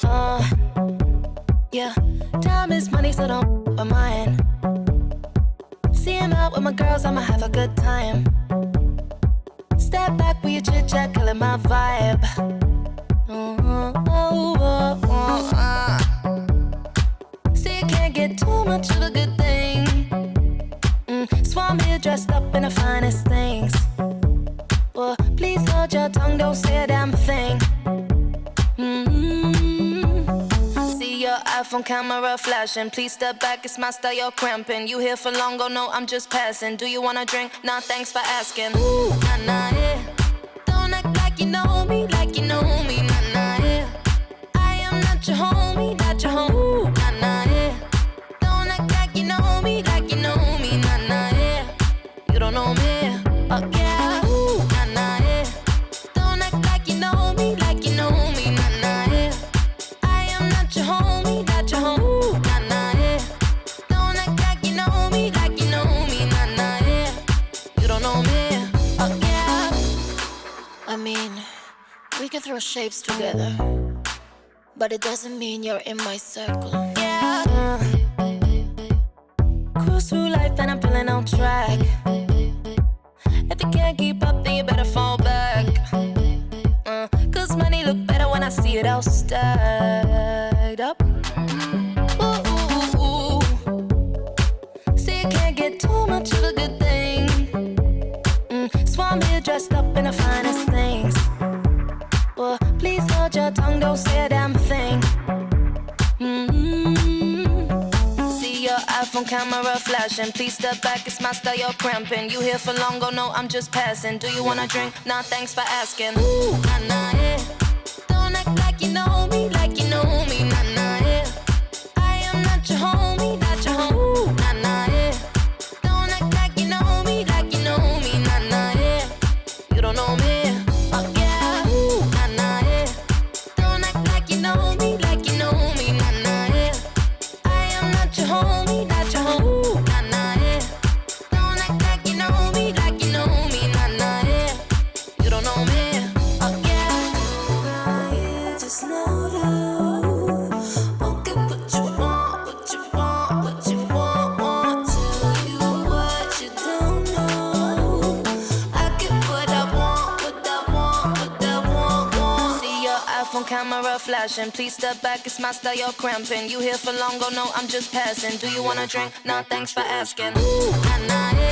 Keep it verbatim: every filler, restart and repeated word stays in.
Uh, yeah, time is money, so don't f- with mine. See him out with my girls, I'ma have a good time. Step back with your chit chat, killing my vibe. Uh, oh, oh, oh, uh. See, you can't get too much of a good thing. Mm, so I'm here dressed up in the finest things. Well, please hold your tongue, don't say a damn thing. Mm-hmm. See your iPhone camera flashing. Please step back, it's my style, you're cramping. You here for long, go no, I'm just passing. Do you wanna drink? Nah, thanks for asking. Ooh, nah, nah, yeah. Don't act like you know me, like you know me, nah, nah, yeah. I am not your homie, not your homie, ooh, nah, nah, yeah. Don't act like you know me, like you know me, nah, nah, yeah. You don't know me, oh yeah, ooh, nah, nah, yeah. Don't act like you know me, like you know me, nah, nah, yeah. I am not your homie, not your homie, ooh, nah, nah, yeah. Don't act like you know me, like you know me, nah, nah, yeah. You don't know me, oh yeah. I mean, we can throw shapes together, but it doesn't mean you're in my circle. Yeah. Uh, cruise through life and I'm feeling on track. If you can't keep up, then you better fall back. Uh, Cause money look better when I see it all stacked up. Ooh, ooh, ooh. See, you can't get too much of a good thing. Mm, so I'm here dressed up in the finest things. Well, please hold your tongue, don't say a damn thing. Mm-hmm. See your iPhone camera flashing. Please step back, it's my style, you're cramping. You here for long, go no, I'm just passing. Do you wanna drink? Nah, thanks for asking. Ooh, nah, nah, yeah. Don't act like you know me, like you know me, nah, nah, yeah. I am not your homie, not your homie, ooh, nah, nah, yeah. Don't act like you know me, like you know me, nah, nah, yeah. You don't know me, oh yeah, ooh, nah, nah, yeah. Don't act like you know me, like you know me, nah, nah, yeah. I am not your homie, not your homie, ooh, nah, nah, yeah. Don't act like you know me, like you know me, nah, nah, yeah. You don't know me, oh yeah. Right here, just know you won't get what you want, what you want, what you want, want. Tell you what you don't know. I get what I want, what I want, what I want, want. See your iPhone camera flashing. Please step back, it's my style, you're cramping. You here for long, go no, I'm just passing. Do you wanna drink? Nah, thanks for asking. Ooh, nah, nah, yeah.